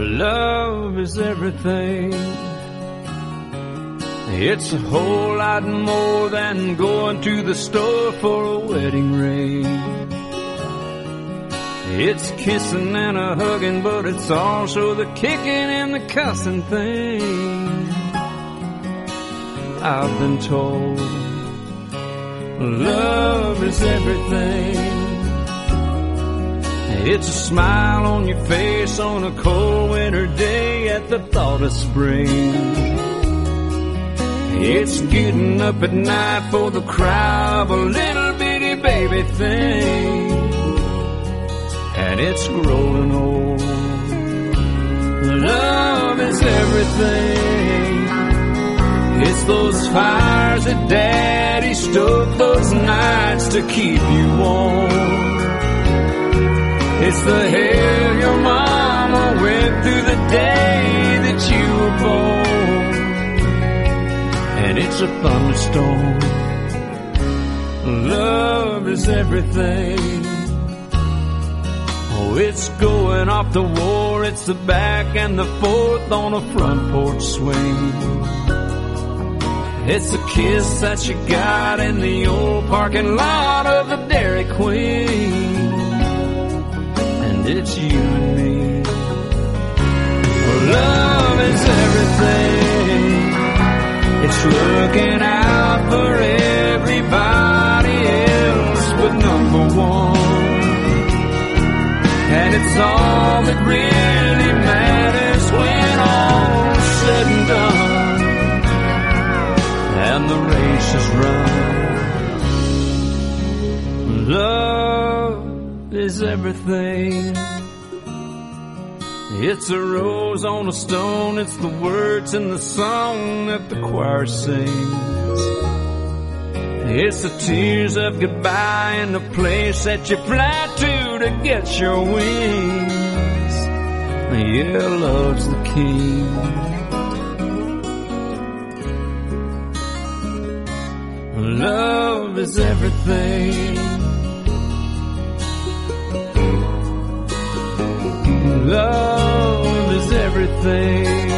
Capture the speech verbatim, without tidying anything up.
Love is everything. It's a whole lot more than going to the store for a wedding ring. It's kissing and a hugging, but it's also the kicking and the cussing thing. I've been told love is everything. It's a smile on your face on a cold winter day at the thought of spring. It's getting up at night for the cry of a little bitty baby thing. And it's growing old. Love is everything. It's those fires that Daddy stoked those nights to keep you warm. It's the hell your mama went through the day that you were born. And it's a thunderstorm. Love is everything. Oh, it's going off to war. It's the back and the forth on a front porch swing. It's a kiss that you got in the old parking lot of the Dairy Queen. And it's you and me. Love is everything. It's looking out for everybody else but number one. And it's all that really matters when all's said and done and the race is run. Love is everything. It's a rose on a stone. It's the words in the song that the choir sings. It's the tears of goodbye in the place that you fly to to get your wings. Yeah, love's the key. Love is everything. Love is everything.